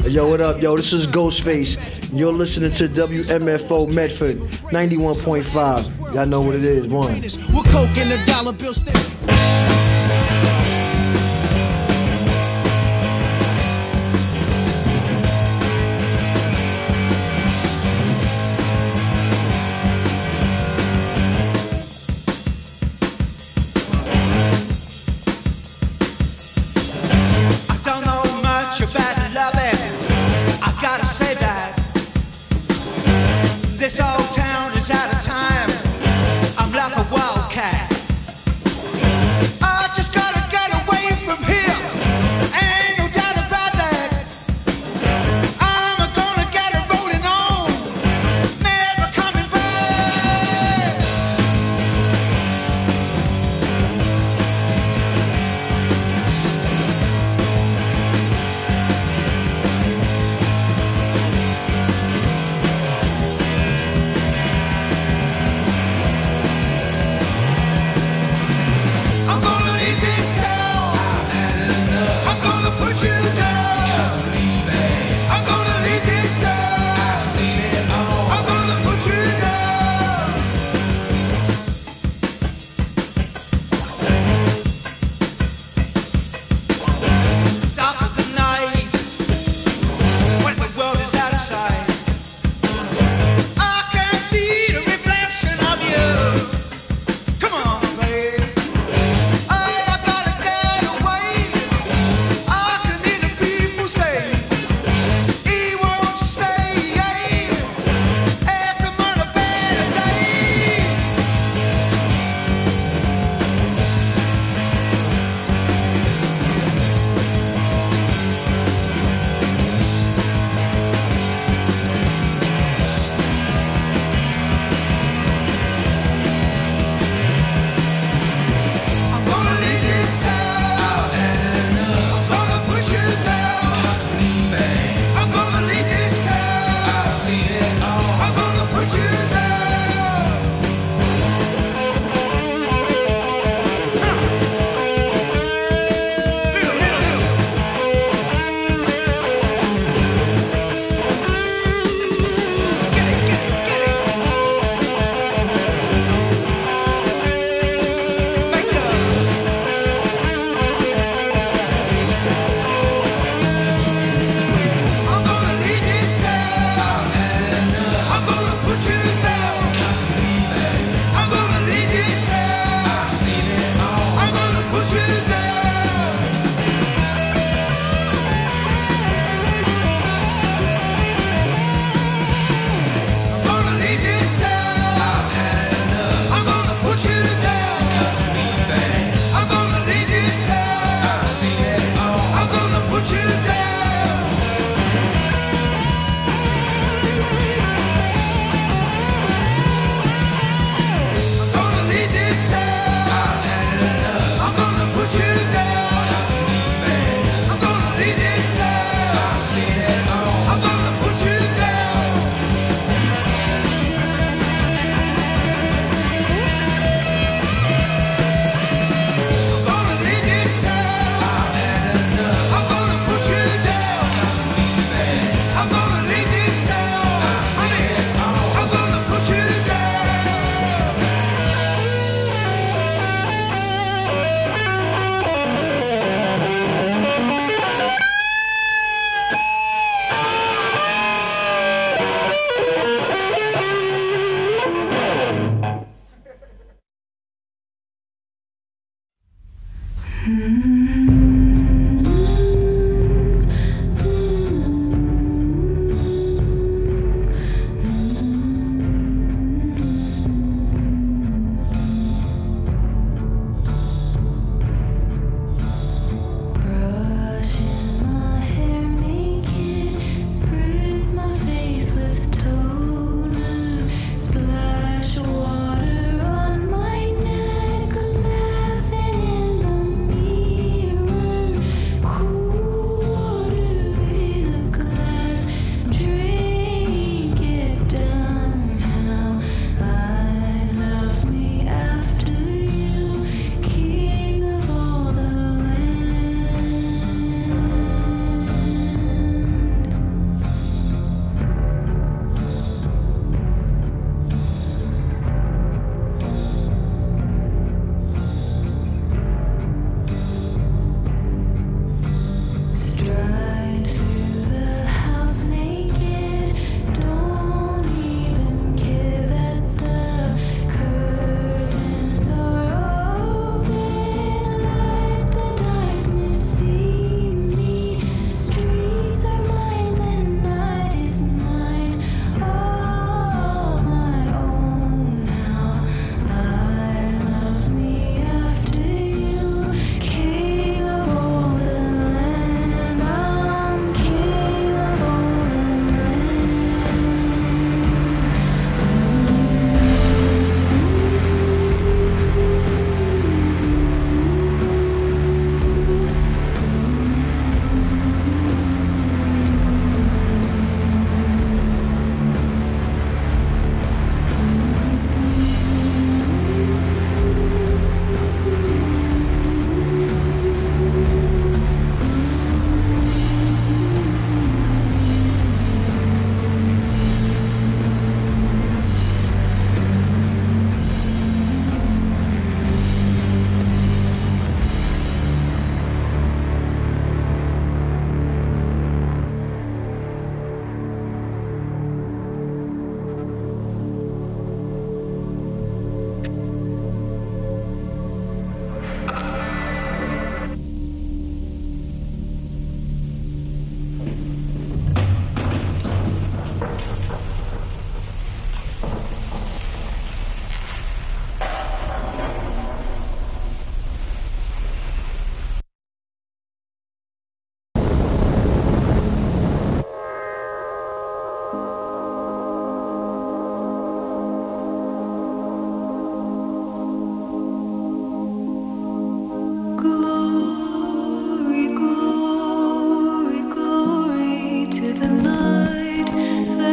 Yo, what up, yo? This is Ghostface. You're listening to WMFO Medford 91.5. Y'all know what it is. One. We're coke in the dollar bill stick. This old town is out of time. I'm like a wildcat. I just gotta get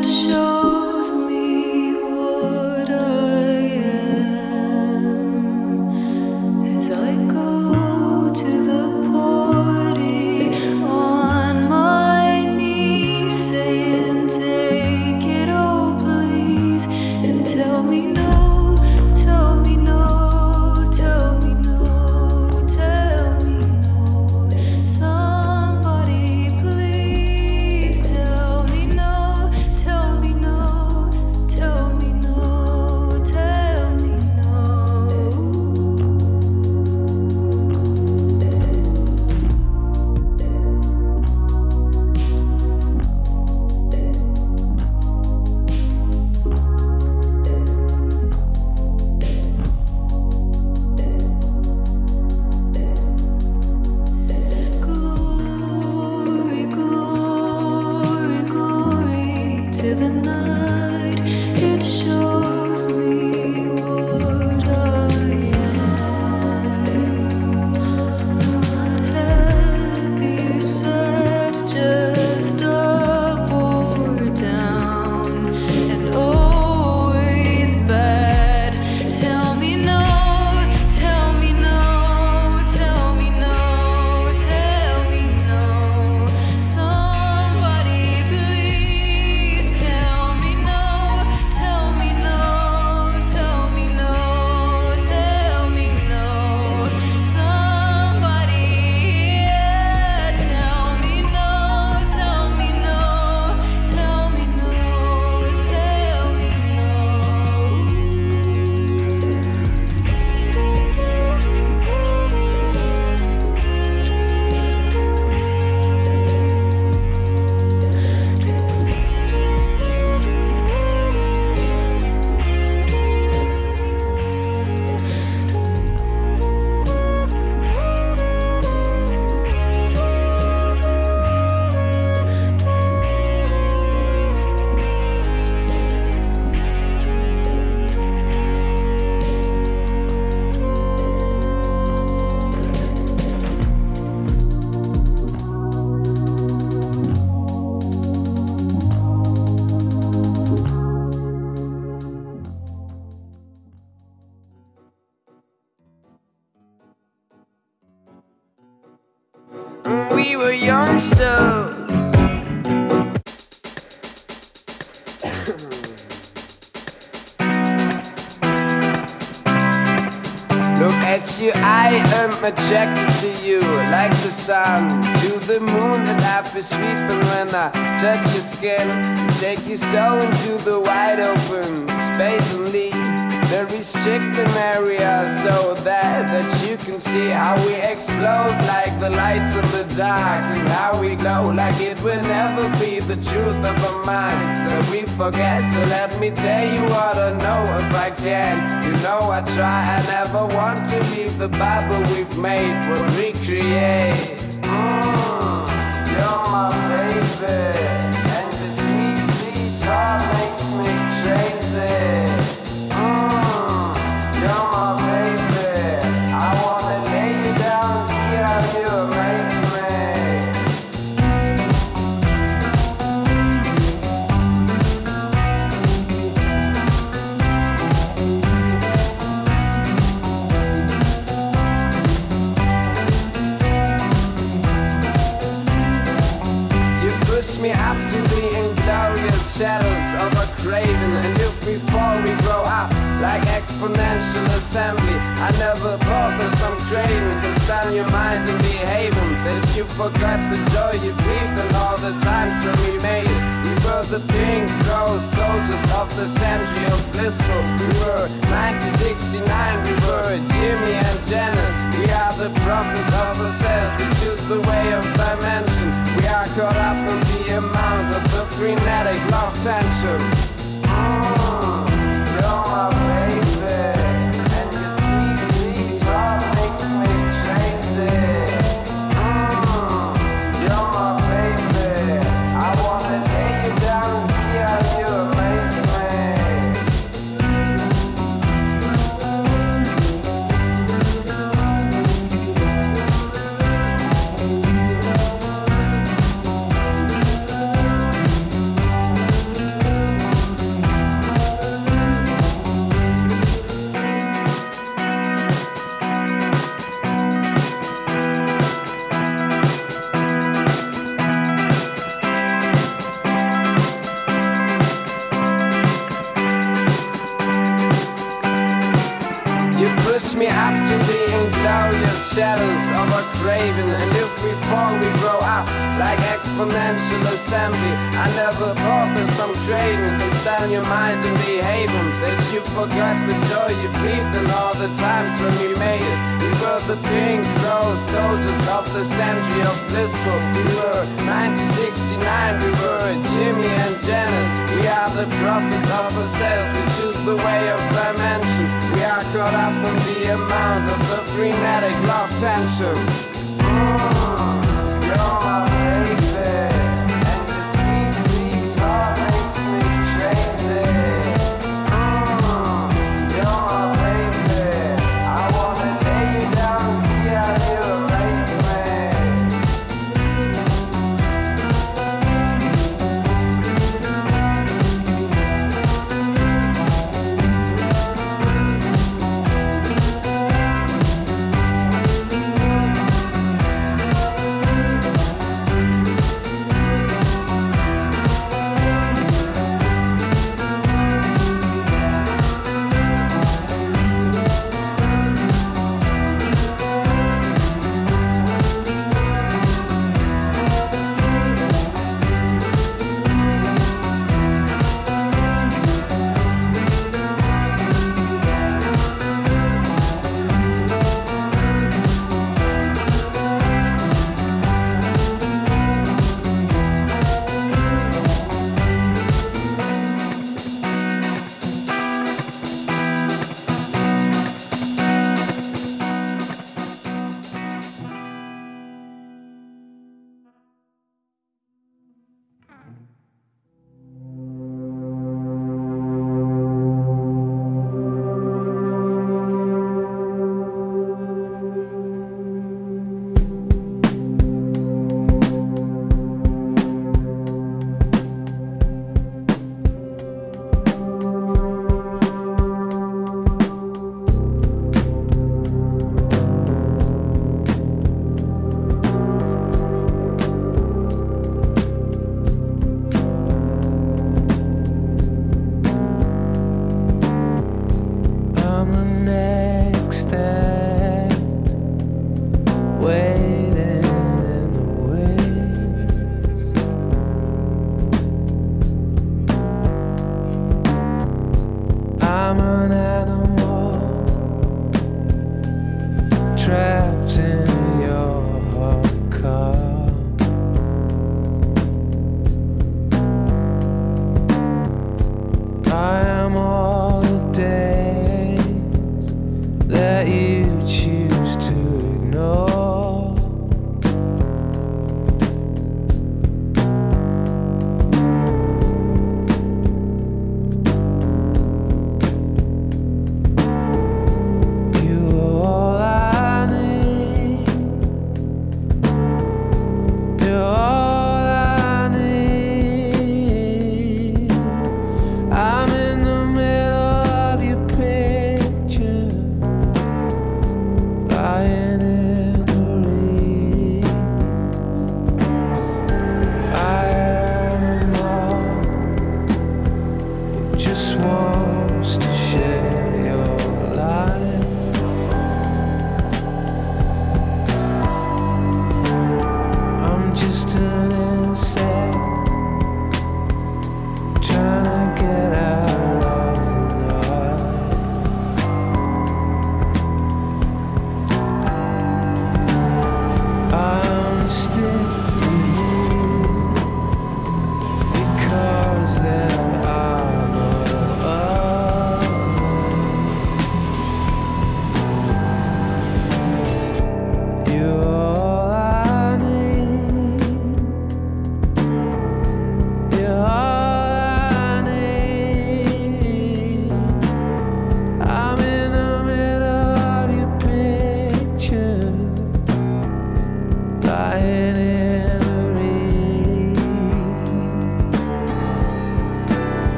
We were young souls. Look at you, I am attracted to you, like the sun to the moon, and I feel sweeping when I touch your skin. Take you so into the wide open space and leave the restricted area so that you can see how we explode like the lights in the dark, and how we glow like it will never be the truth of our minds that we forget. So let me tell you what I know if I can. You know I try, I never want to leave the Bible we've made, what we create. You're my baby, and your sweet, sweet heart makes me crazy. You're my baby, I wanna lay you down and see how you amaze me up to the inglorious shadows of a craven. And if we fall, we grow up like exponential assembly. I never thought that some craven can stand your mind and behaving, that you forgot the joy you breathed and all the times when we made it. We were the pink rose soldiers of the century of blissful. We were 1969, we were Jimmy and Janice. We are the prophets of ourselves, we choose the way of dimension. We are caught up in the amount of the frenetic love tension. You're my baby, and your sweet, sweet heart makes me crazy. You're my baby, I wanna lay you down and see how you amaze Reach me up to the inglorious shadows of a craven. And if we fall, we grow up like exponential assembly. I never thought that some craven can stand your mind and behaving. That you forgot the joy you breathed and all the times when we made it. We were the pink rose soldiers of the century of blissful. We were 1969, we were Jimmy and Janice. We are the prophets of ourselves, we choose the way of dimension. We are caught up in the amount of the frenetic love tension. You're my baby, and the sweet, sweet heart makes me crazy. You're my baby, I wanna lay you down and see how you erase me.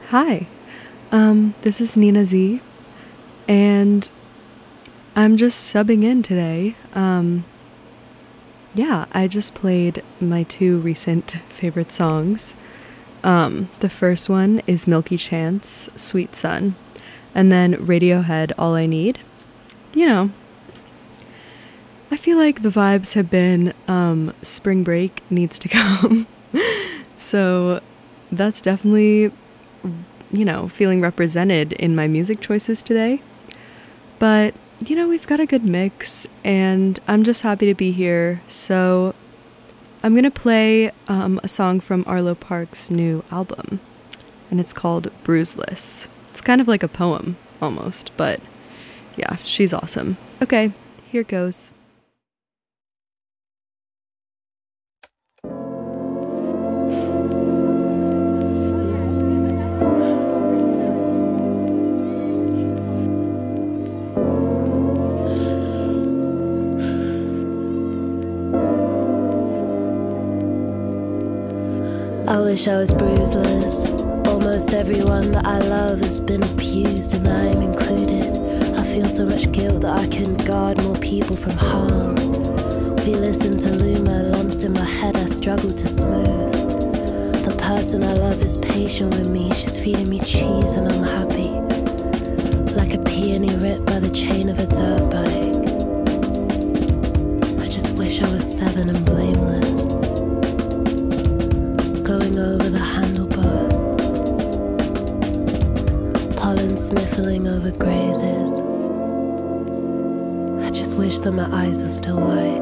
Hi, this is Nina Z, and I'm just subbing in today. Yeah, I just played my two recent favorite songs. The first one is Milky Chance, Sweet Sun, and then Radiohead, All I Need. You know, I feel like the vibes have been, spring break needs to come. So that's definitely, you know, feeling represented in my music choices today. But, you know, we've got a good mix, and I'm just happy to be here. So I'm going to play a song from Arlo Parks' new album, and it's called Bruiseless. It's kind of like a poem, almost, but yeah, she's awesome. Okay, here goes. I wish I was bruiseless. Almost everyone that I love has been abused, and I'm included. I feel so much guilt that I couldn't guard more people from harm. We listen to Luma, lumps in my head I struggle to smooth. The person I love is patient with me, she's feeding me cheese and I'm happy. Like a peony ripped by the chain of a dirt bike. I just wish I was 7 and blameless. Going over the handlebars, pollen sniffling over grazes. I just wish that my eyes were still wide.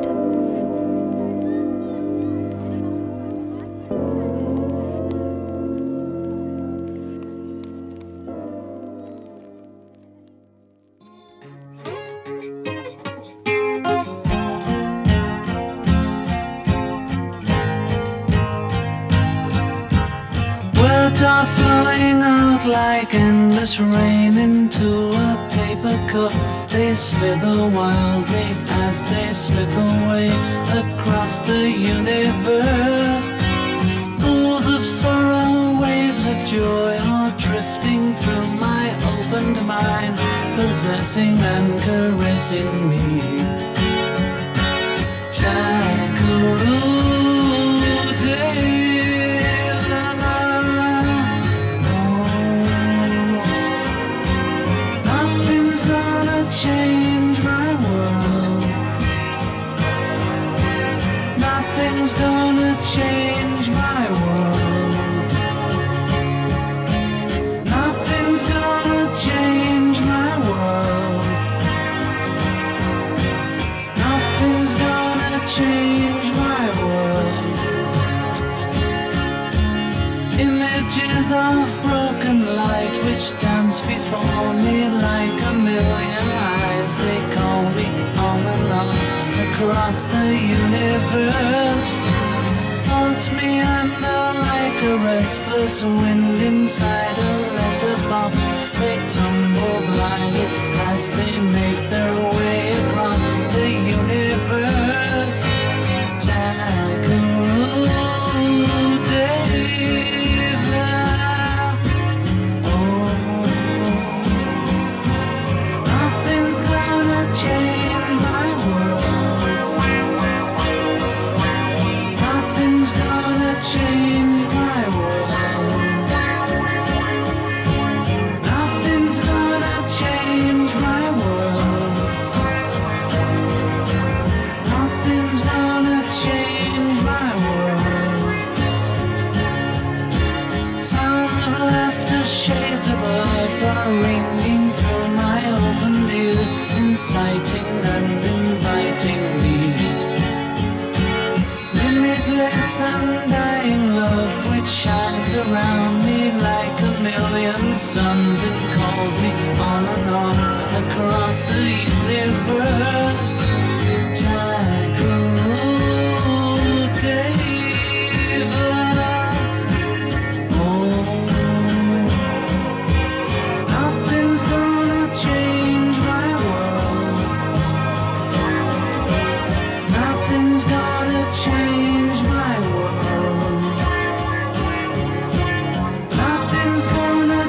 Words are flowing out like endless rain into a paper cup. They slither wildly as they slip away across the universe. Pools of sorrow, waves of joy are drifting through my opened mind, possessing and caressing me. Change my world. Nothing's gonna change my world. Nothing's gonna change my world. Nothing's gonna change my world. Images of broken light which dance before me like a million eyes. They call me on and on across the universe. Float me under like a restless wind inside a letterbox. They tumble blindly as they make their way across the universe. Jackaroo David. Change my world. Nothing's gonna change my world. Nothing's gonna change my world. Nothing's gonna change my world. Sounds of laughter, shades of life are ringing through my open ears, inciting and inviting me. Limitless undying love which shines around me like a million suns. It calls me on and on across the universe. Jackaroo David. Nothing's gonna change my world. Nothing's gonna change my world. Nothing's gonna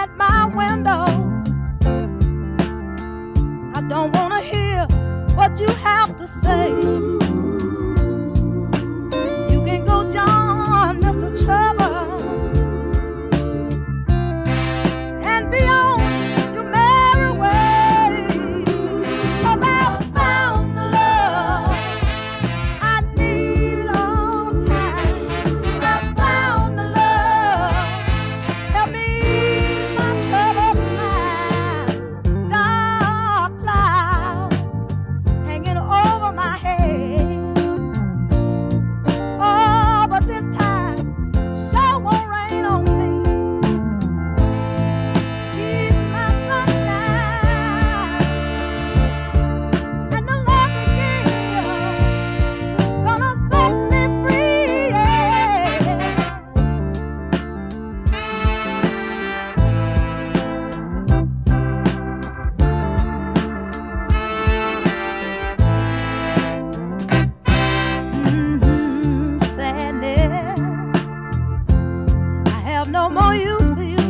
at my window. I don't want to hear what you have to say. You can go join Mr. Trouble and be on your merry way. 'Cause I found the love I needed all the time. I found the love help me ease my troubled mind. Dark clouds hanging over my head. Oh, but this time sure won't rain on me. He's my sunshine, and the Lord He gives gonna set me free. Yeah. Sadness, I have no more use for you.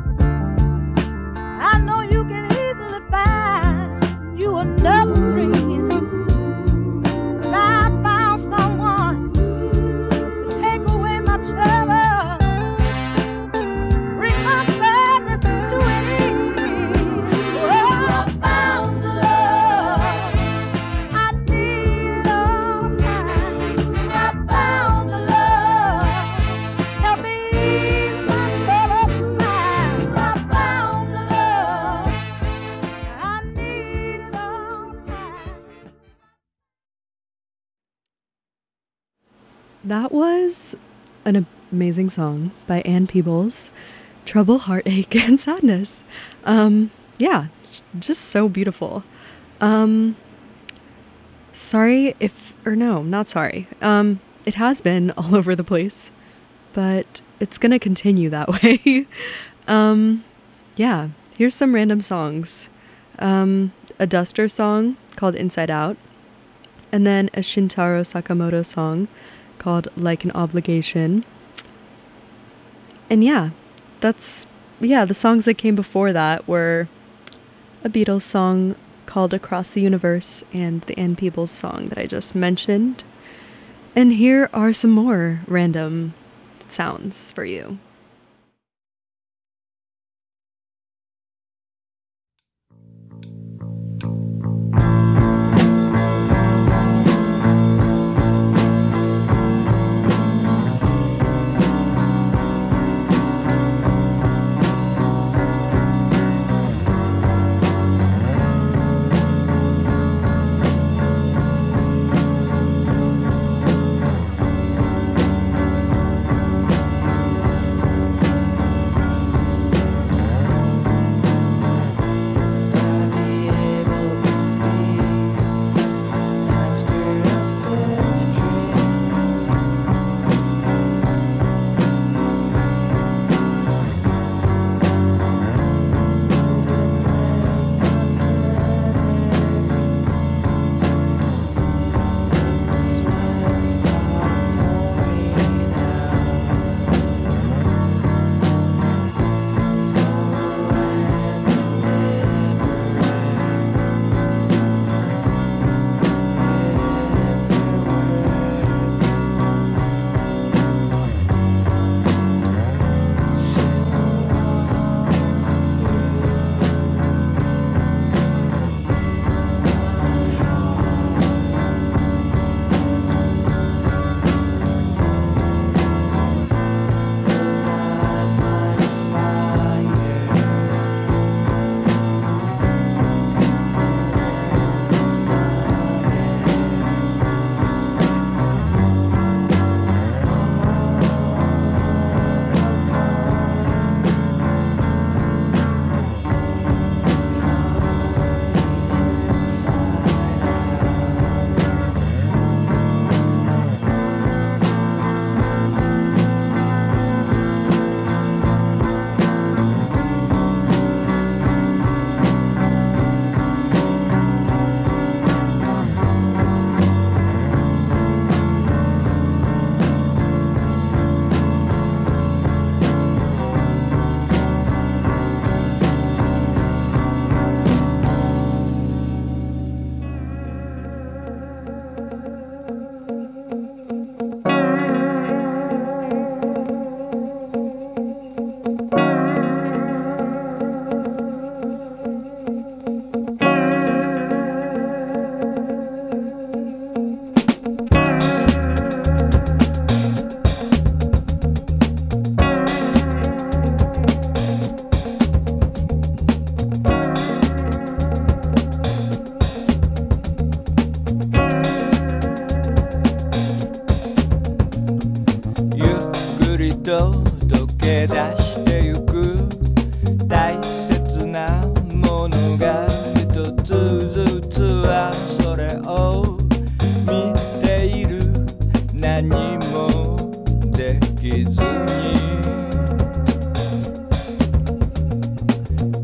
I know you can easily find you another friend. 'Cause I found someone to take away my trouble, bring my sadness to an end. Oh, I found the love I needed all the time. I found the love help me ease my troubled mind. I found the love I needed all the time. That was an amazing song by Ann Peebles, Trouble, Heartache, and Sadness. Yeah, just so beautiful. Sorry if, or no, not sorry. It has been all over the place, but it's gonna continue that way. Yeah, here's some random songs. A Duster song called Inside Out, and then a Shintaro Sakamoto song called Like an Obligation. And yeah, the songs that came before that were a Beatles song called Across the Universe and the Ann Peebles song that I just mentioned. And here are some more random sounds for you.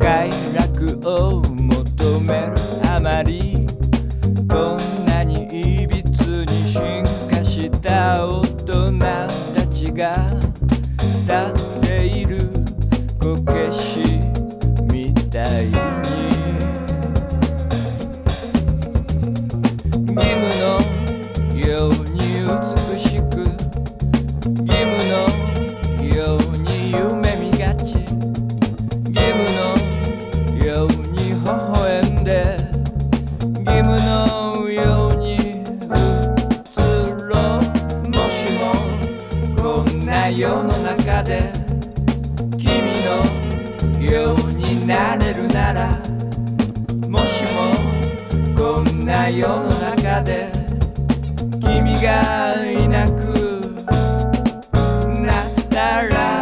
快楽を求めるあまりこんなにいびつに進化した大人たちが立っているこけしみたいに義務のように美しく義務のように夢見がち義務のように微笑んで義務のように移ろうもしもこんな世の中で君のようになれるならもしもこんな世の中で君がいなくなったら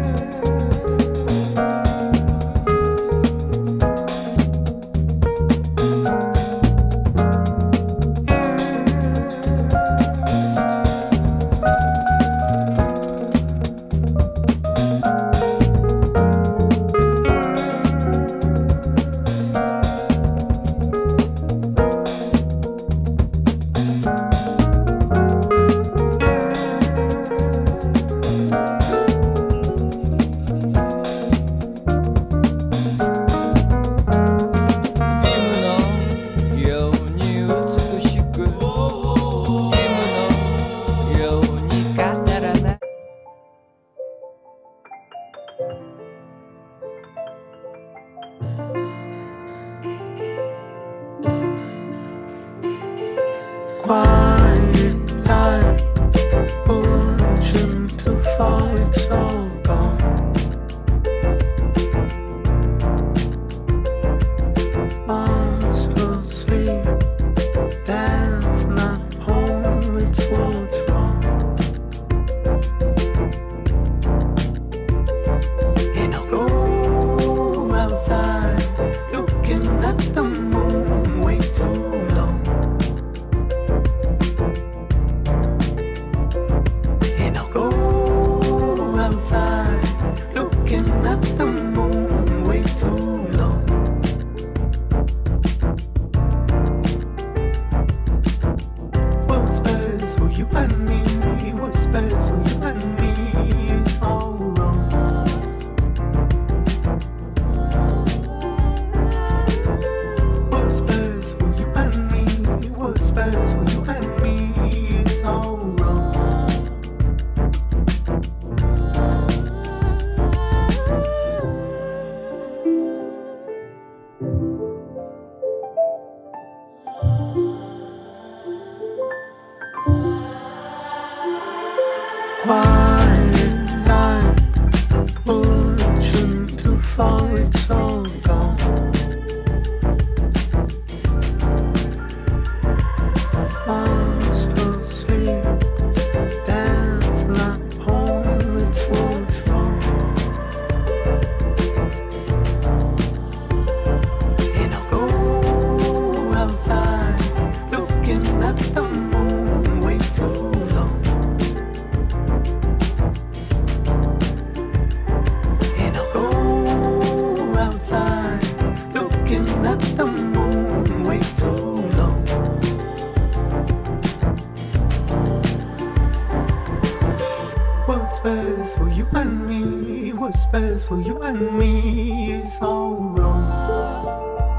For you and me is all wrong.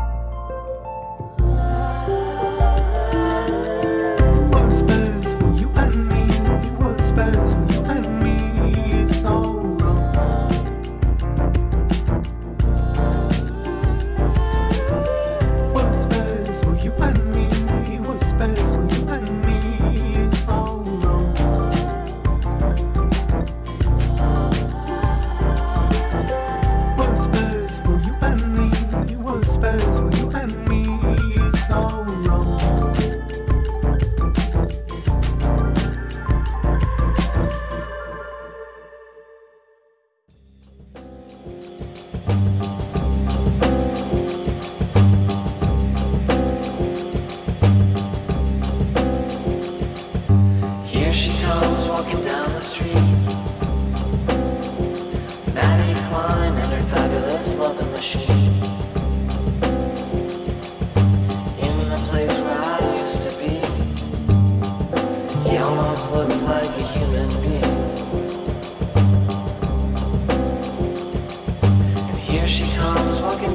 What's best for you and me? What's best for you and me is all wrong. What's best for you and me? What's best for you and me is all wrong. What's best for you and me?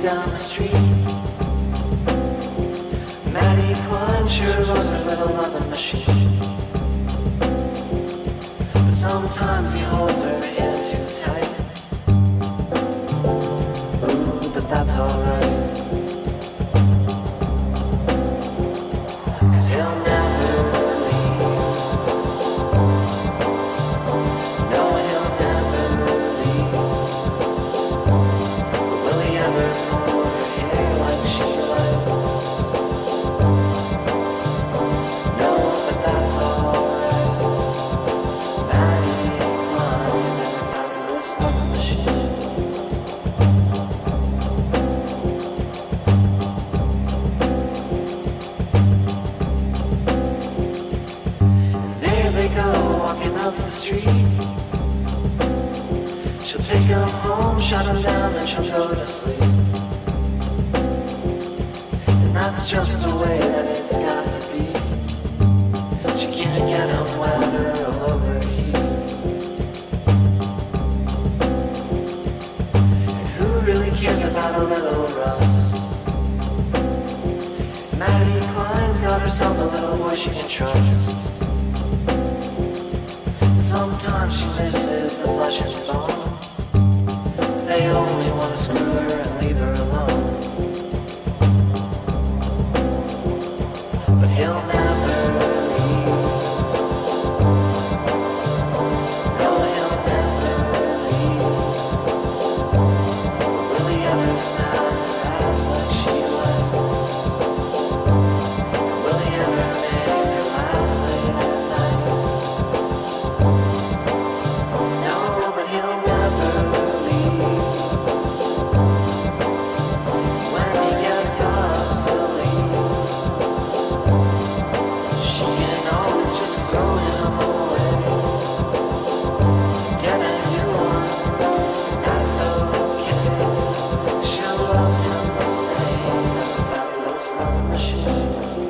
down the street. Maddie Klein sure was her little loving machine. But sometimes he holds her hand too tight. Ooh, but that's alright. 'Cause he'll never leave. No, he'll never leave. But will he ever pull her hair like she likes? No, but that's alright. Maddie Klein and her fabulous love machine. There they go, walking up the street. She'll take him home, shut him down, then she'll go to sleep. And that's just the way that it's got to be. She can't get him wet or overheat. And who really cares about a little rust? If Maddie Klein's got herself a little boy she can trust. Sometimes she misses the flesh and bone. They only want to screw her and leave her alone. But he'll never leave. No, he'll never leave. Will he ever smack her ass like she likes? Will he ever make her laugh late at night? No, but he'll never leave. When he gets obsolete, she can always just throw him away. Get a new one, and that's okay. She'll love him the same as a fabulous love machine.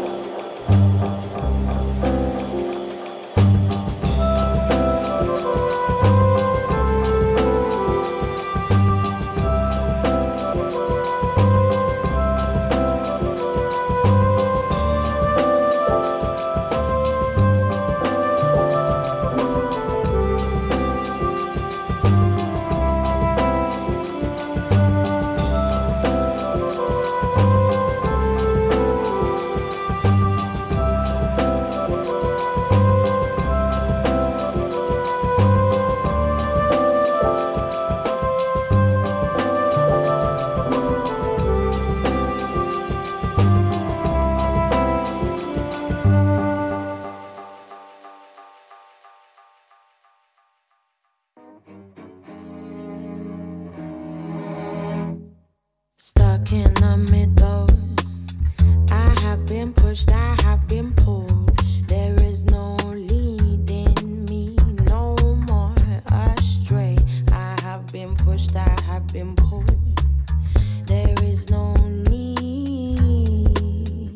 Stuck in the middle. I have been pushed, I have been pulled. There is no leading me no more astray. I have been pushed, I have been pulled. There is no need.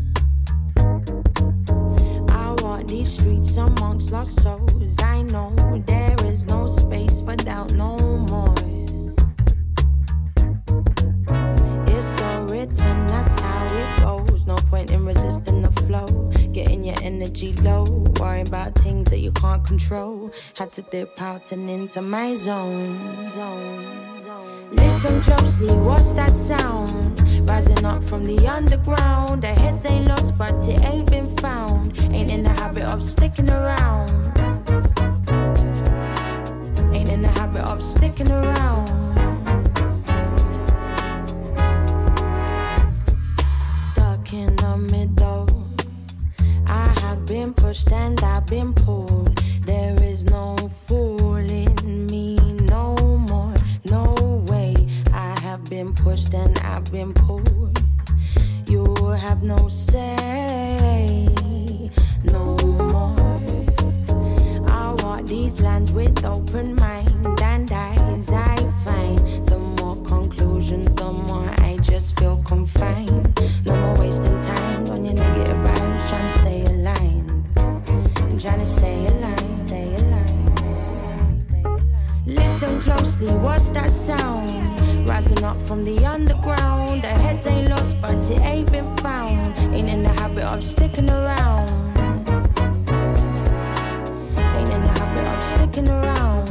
I walk these streets amongst lost souls. I know there is no space for doubt no more. It's so written, that's how it goes. No point in resisting the flow. Getting your energy low. Worrying about things that you can't control. Had to dip out and into my zone. Listen closely, what's that sound? Rising up from the underground. The heads ain't lost, but it ain't been found. Ain't in the habit of sticking around. Ain't in the habit of sticking around. Stuck in the middle. I have been pushed and I've been pulled. There is no fooling me no more. No way. I have been pushed and I've been pulled. You have no say no more. I walk these lands with open mind and eyes. I find the more conclusions, the more I just feel confined. No more wasting time on your negative vibes. Trying to stay aligned. I'm trying to stay aligned. Stay aligned. Listen closely, what's that sound? Rising up from the underground, their heads ain't lost, but it ain't been found. Ain't in the habit of sticking around. Ain't in the habit of sticking around.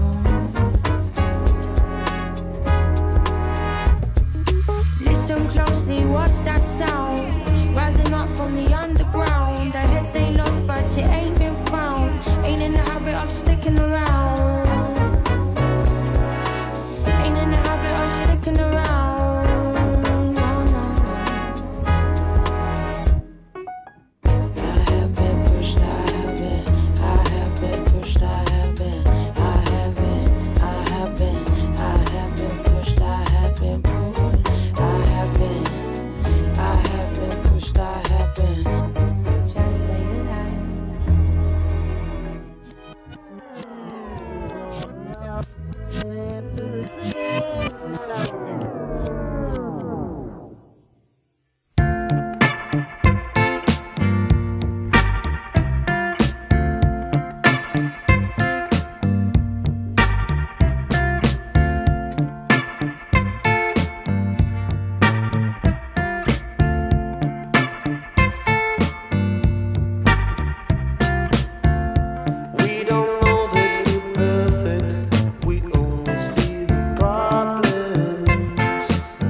Listen closely, what's that sound? Rising up from the underground, their heads ain't lost, but it ain't been found. Ain't in the habit of sticking around. Ain't in the habit of sticking around. No, no. I have been pushed, I have been pushed, I have been pushed, I have been pulled. I have been pushed, I have been. Trying to stay alive. We don't know that we're perfect. We only see the problems.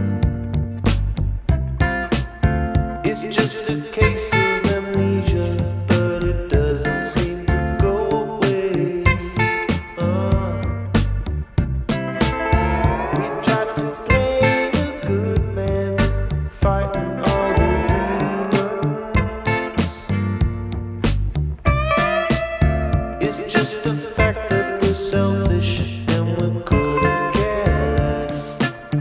It's just a case of amnesia, but it doesn't seem to go away. We try to play the good man, fighting all the demons. It's just a fact that we're selfish and we couldn't care less.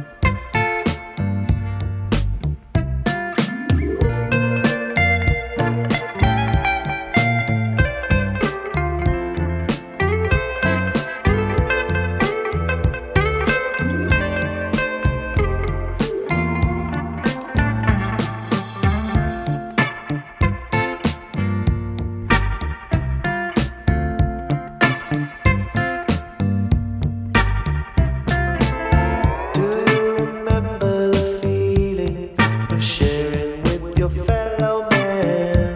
Do you remember the feeling of sharing with your fellow man?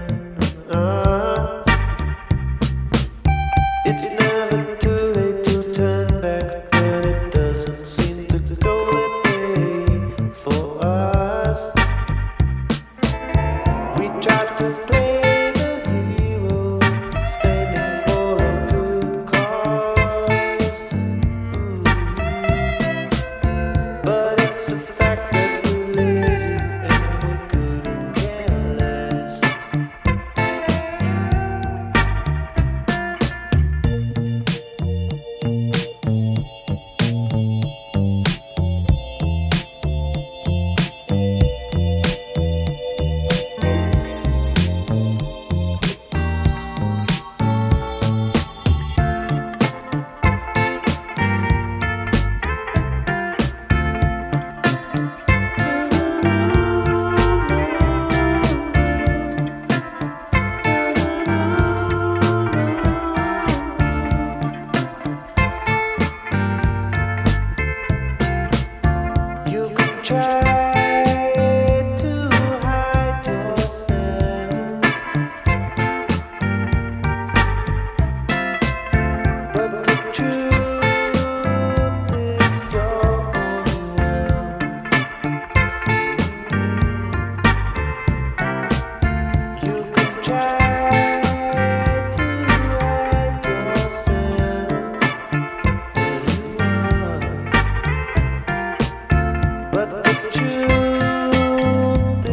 It's never too late to turn back, but it doesn't seem to go that way for us. We try to play the hero, standing for a good cause. But it's a fact that we're lazy and we couldn't care less. You can try to hide yourself, but the truth is you're going well. You can try to hide yourself as you are. But the truth is you're going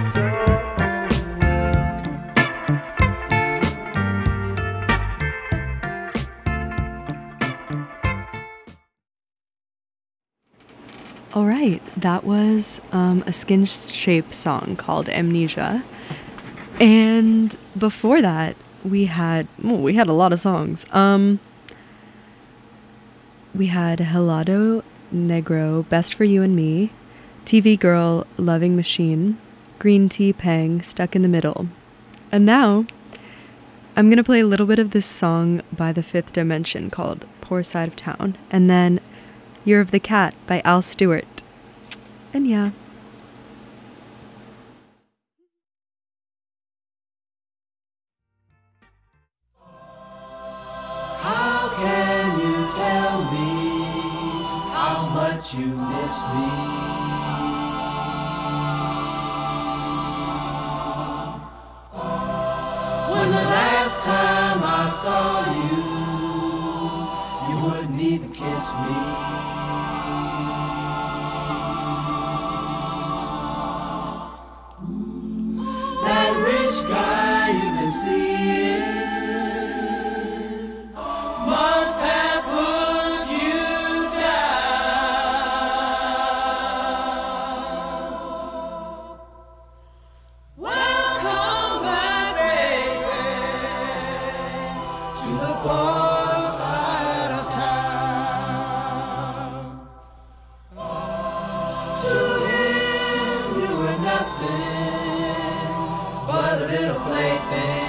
All right, that was a Skin Shape song called Amnesia. And before that, we had a lot of songs. We had Helado Negro, Best for You and Me, TV Girl, Loving Machine, Green Tea Pang, Stuck in the Middle. And now, I'm going to play a little bit of this song by The Fifth Dimension called Poor Side of Town, and then Year of the Cat by Al Stewart. And yeah. How can you tell me how much you miss me? When the last time I saw you, you wouldn't even kiss me. That rich guy you've been seeing must have put you down. Welcome back, baby, to the poor side of town. To him you were nothing but a little plaything.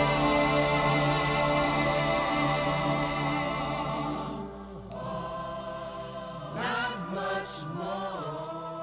Not much more.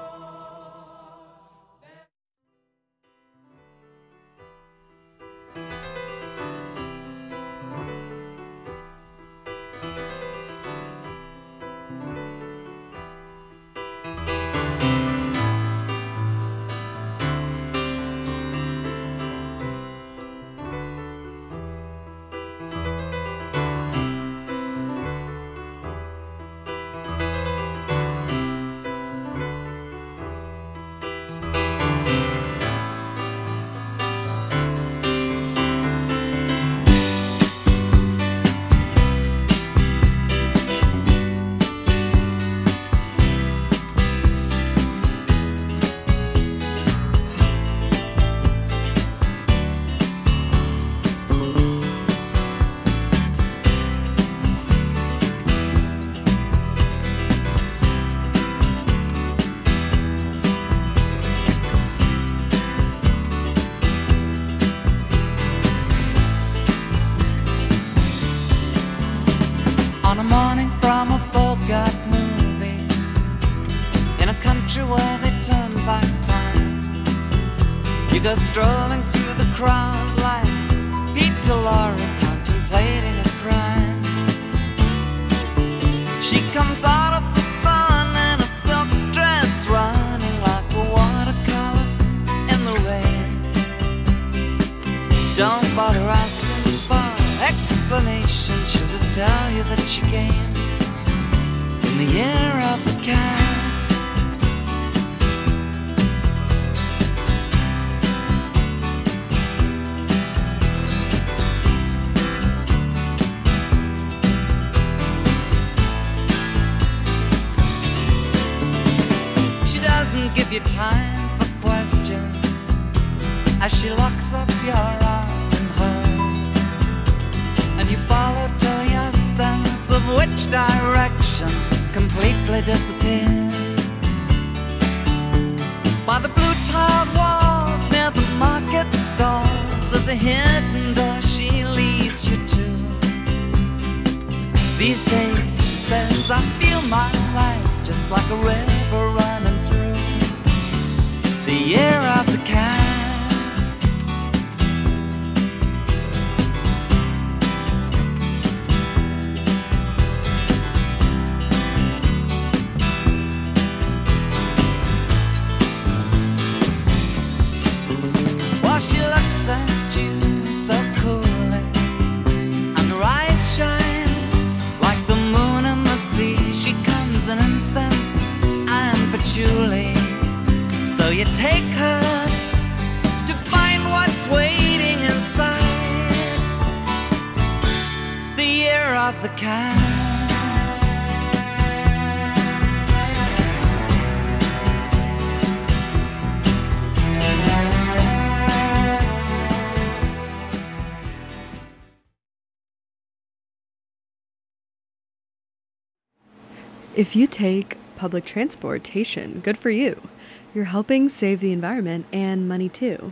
On a morning from a Bogart movie, in a country where they turn back time, you go strolling through the crowd like Peter Lorre contemplating a crime. She comes out of the sun in a silk dress, running like a watercolor in the rain. Don't bother asking for explanation, she'll just tell you that she came in the year of the cat. She doesn't give you time for questions as she locks up your arm in hers, and you follow to your sense of which direction completely disappears. By the blue tiled walls near the market stalls, there's a hidden door she leads you to. These days, she says, I feel my life just like a river running through the year of the cat. While she looks at you so coolly, and her eyes shine like the moon and the sea, she comes in incense and patchouli. So you take her to find what's waiting inside the year of the cat. If you take public transportation, good for you. You're helping save the environment and money too.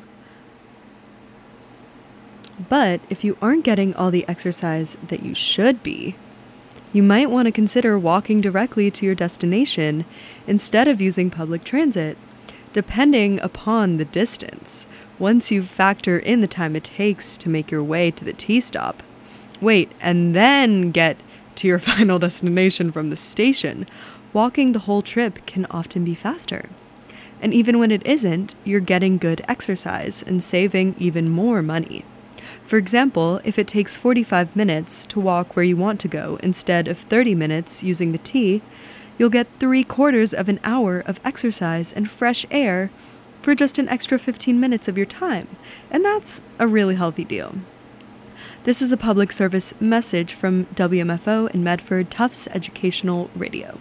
But if you aren't getting all the exercise that you should be, you might want to consider walking directly to your destination instead of using public transit, depending upon the distance. Once you factor in the time it takes to make your way to the T-stop, wait, and then get to your final destination from the station, walking the whole trip can often be faster. And even when it isn't, you're getting good exercise and saving even more money. For example, if it takes 45 minutes to walk where you want to go instead of 30 minutes using the T, you'll get 3/4 of an hour of exercise and fresh air for just an extra 15 minutes of your time. And that's a really healthy deal. This is a public service message from WMFO in Medford Tufts Educational Radio.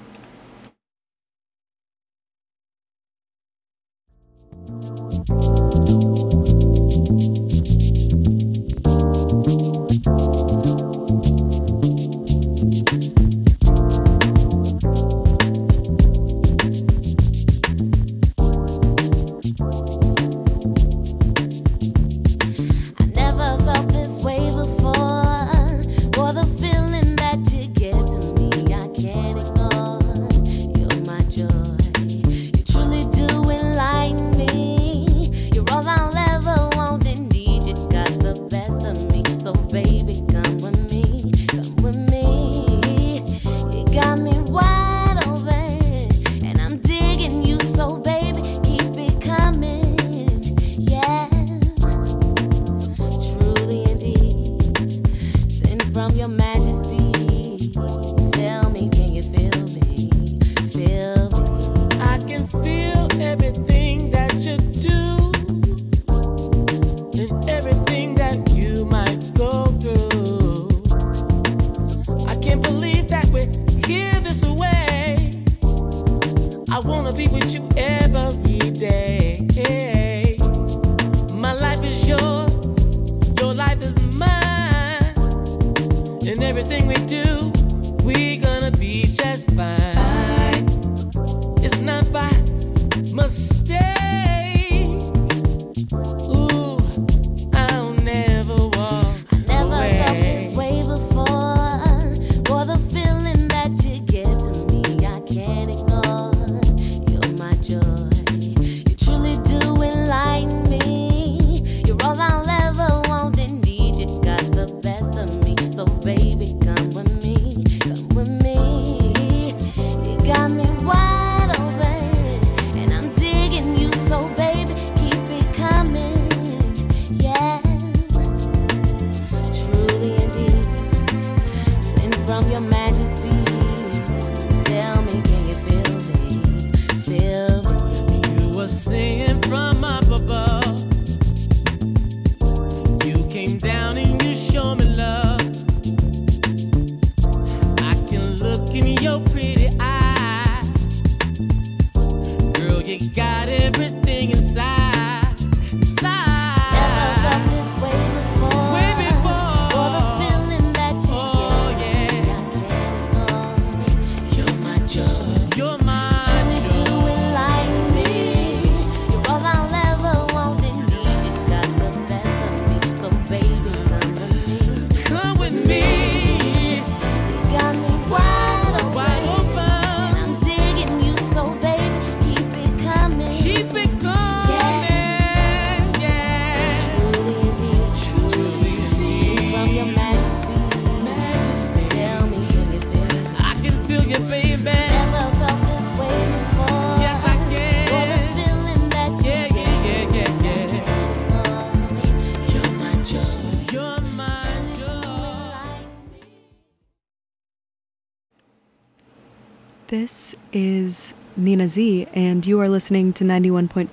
This is Nina Z, and you are listening to 91.5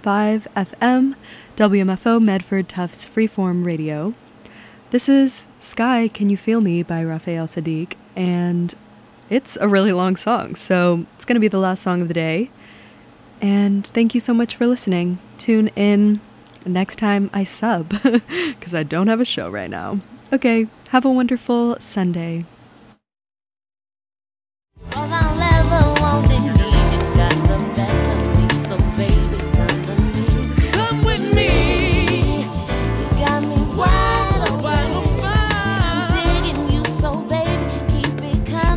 FM, WMFO Medford Tufts Freeform Radio. This is Sky, Can You Feel Me by Raphael Sadiq, and it's a really long song, so it's going to be the last song of the day. And thank you so much for listening. Tune in next time I sub, because I don't have a show right now. Okay, have a wonderful Sunday. Wide open. I'm digging you so, baby, keep it coming.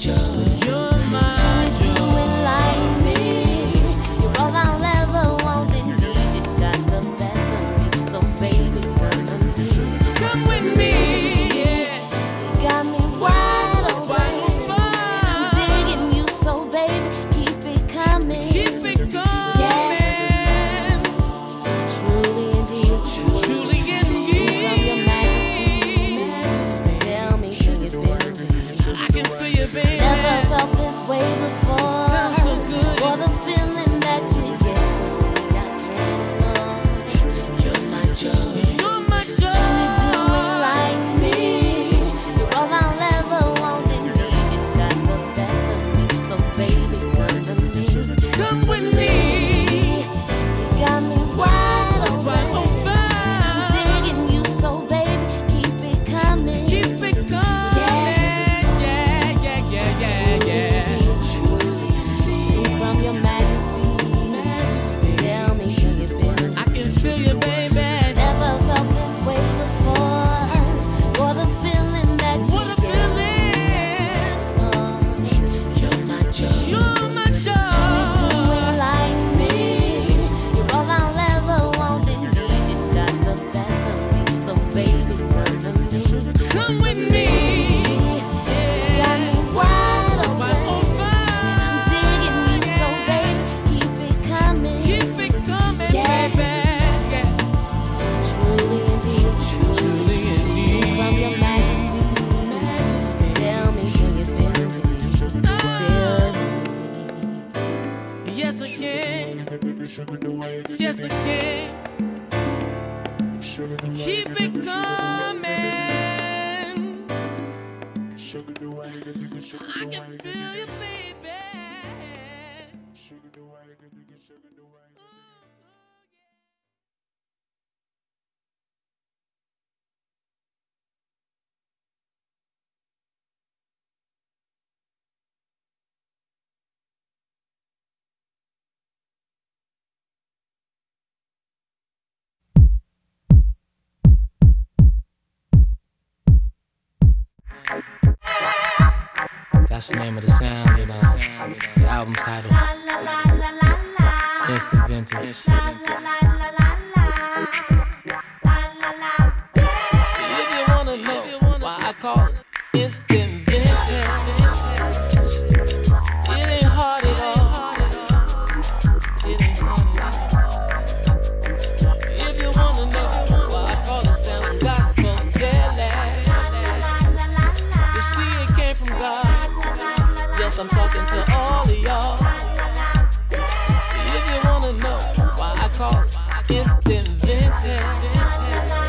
joy. You're my joy. Do it like me. You're all I'll ever want and need. You got the best of me, so baby, come with me. Come with me. Yeah. You got me wide open. I'm digging you, so baby, keep it coming. Keep it coming. Yeah. Truly indeed. Truly indeed. From your majesty. Tell me, can you feel me? I can feel you, baby. Never felt this way before. Sounds so good. For the feeling that you get to me, I can't. You're my joy. You're my joy. Truly do it like me. You're all I'll ever want and need. You got the best of me, so baby, come to me. Come with me. You got me wide open. I'm digging you, so baby, keep it coming. Keep it coming. Yeah. Sing from your majesty. Tell me, can you feel me? I can feel you, baby. Never felt this way before. What a feeling that you get. You're my joy. You're my joy. Truly do it like me. You're all I'll ever want and need. You got the best of me, so baby, come to me. Come with me. You got me wide open. I'm digging you, so baby, keep it coming. Keep it coming, baby. Truly indeed. Truly indeed. Sing from your majesty. Tell me, can you feel me? Feel me. Yes, I can. Yes, I can. Keep it coming. I can feel you, baby. That's the name of the sound, you know. The album's title, Instant Vintage. If you wanna know why I call it instant vintage, it ain't hard at all. It ain't hard at all. If you wanna know why I call it sound gospel daily, you see it came from God. Yes, I'm talking to all of y'all. If you wanna know why I call it instant vintage,